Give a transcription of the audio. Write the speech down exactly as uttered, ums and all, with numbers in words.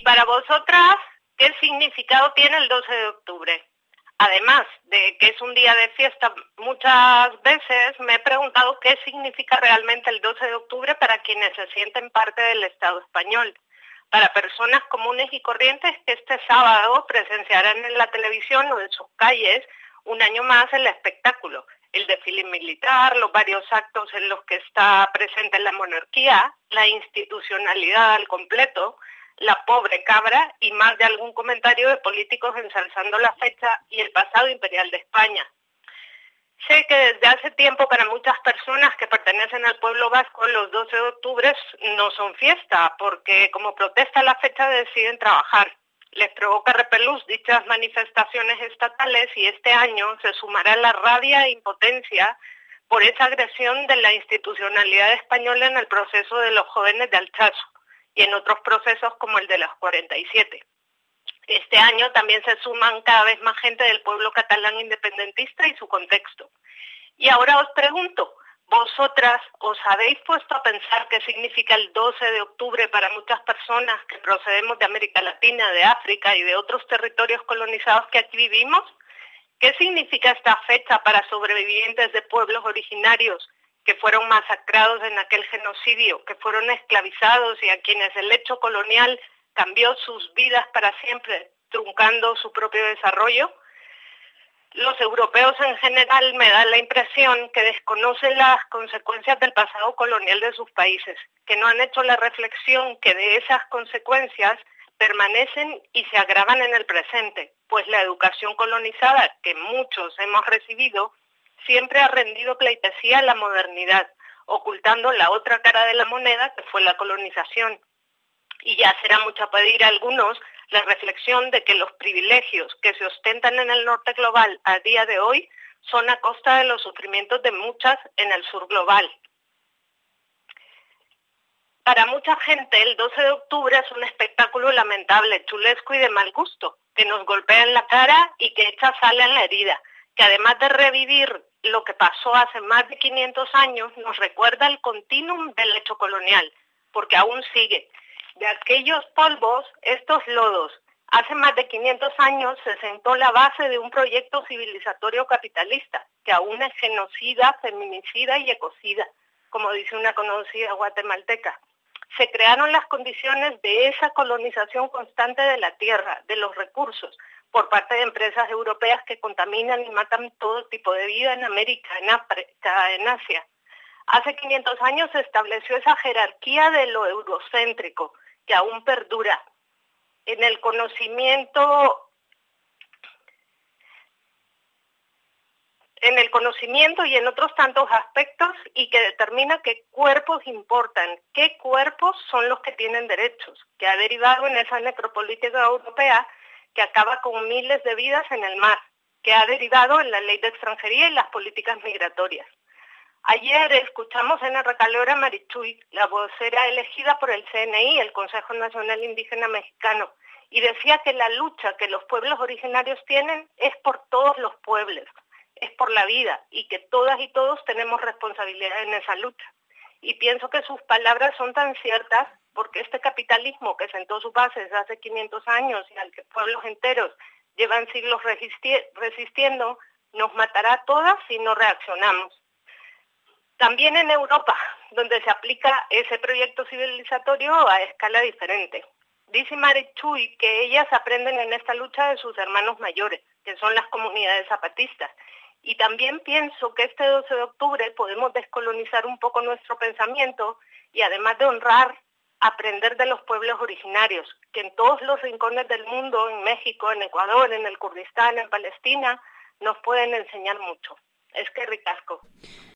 para vosotras, ¿qué significado tiene el doce de octubre? Además de que es un día de fiesta, muchas veces me he preguntado qué significa realmente el doce de octubre para quienes se sienten parte del Estado español. Para personas comunes y corrientes que este sábado presenciarán en la televisión o en sus calles un año más el espectáculo, el desfile militar, los varios actos en los que está presente la monarquía, la institucionalidad al completo, la pobre cabra y más de algún comentario de políticos ensalzando la fecha y el pasado imperial de España. Sé que desde hace tiempo para muchas personas que pertenecen al pueblo vasco los doce de octubre no son fiesta, porque como protesta a la fecha deciden trabajar. Les provoca repelús dichas manifestaciones estatales y este año se sumará la rabia e impotencia por esa agresión de la institucionalidad española en el proceso de los jóvenes de Alchazo y en otros procesos como el de los cuarenta y siete. Este año también se suman cada vez más gente del pueblo catalán independentista y su contexto. Y ahora os pregunto, ¿vosotras os habéis puesto a pensar qué significa el doce de octubre para muchas personas que procedemos de América Latina, de África y de otros territorios colonizados que aquí vivimos? ¿Qué significa esta fecha para sobrevivientes de pueblos originarios que fueron masacrados en aquel genocidio, que fueron esclavizados y a quienes el hecho colonial cambió sus vidas para siempre, truncando su propio desarrollo? Los europeos en general me da la impresión que desconocen las consecuencias del pasado colonial de sus países, que no han hecho la reflexión que de esas consecuencias permanecen y se agravan en el presente, pues la educación colonizada que muchos hemos recibido siempre ha rendido pleitesía a la modernidad, ocultando la otra cara de la moneda que fue la colonización. Y ya será mucho pedir a algunos la reflexión de que los privilegios que se ostentan en el norte global a día de hoy son a costa de los sufrimientos de muchas en el sur global. Para mucha gente el doce de octubre es un espectáculo lamentable, chulesco y de mal gusto, que nos golpea en la cara y que echa sal en la herida, que además de revivir lo que pasó hace más de quinientos años, nos recuerda el continuum del hecho colonial, porque aún sigue. De aquellos polvos, estos lodos. Hace más de quinientos años se sentó la base de un proyecto civilizatorio capitalista, que aún es genocida, feminicida y ecocida, como dice una conocida guatemalteca. Se crearon las condiciones de esa colonización constante de la tierra, de los recursos, por parte de empresas europeas que contaminan y matan todo tipo de vida en América, en África, en Asia. Hace quinientos años se estableció esa jerarquía de lo eurocéntrico, que aún perdura en el conocimiento, en el conocimiento y en otros tantos aspectos, y que determina qué cuerpos importan, qué cuerpos son los que tienen derechos, que ha derivado en esa necropolítica europea que acaba con miles de vidas en el mar, que ha derivado en la ley de extranjería y las políticas migratorias. Ayer escuchamos en R K L a Marichuy, la vocera elegida por el C N I, el Consejo Nacional Indígena Mexicano, y decía que la lucha que los pueblos originarios tienen es por todos los pueblos, es por la vida, y que todas y todos tenemos responsabilidad en esa lucha. Y pienso que sus palabras son tan ciertas porque este capitalismo que sentó sus bases hace quinientos años y al que pueblos enteros llevan siglos resistiendo, nos matará a todas si no reaccionamos. También en Europa, donde se aplica ese proyecto civilizatorio a escala diferente. Dice Marichuy que ellas aprenden en esta lucha de sus hermanos mayores, que son las comunidades zapatistas. Y también pienso que este doce de octubre podemos descolonizar un poco nuestro pensamiento y además de honrar, aprender de los pueblos originarios, que en todos los rincones del mundo, en México, en Ecuador, en el Kurdistán, en Palestina, nos pueden enseñar mucho. Es que ricasco.